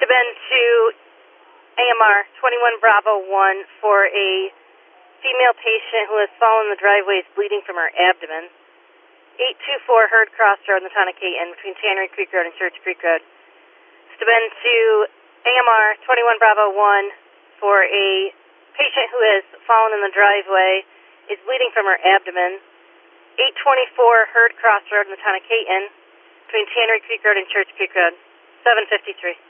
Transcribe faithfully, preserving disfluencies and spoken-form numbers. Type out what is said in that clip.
been to A M R twenty-one Bravo one for a female patient who has fallen in the driveway, is bleeding from her abdomen. eight two four Herd Cross Road in the town of Caton, between Tannery Creek Road and Church Creek Road. It's been to A M R twenty-one Bravo one for a patient who has fallen in the driveway, is bleeding from her abdomen. eight twenty-four Herd Cross Road in the town of Caton, between Tannery Creek Road and Church Creek Road. seven fifty-three.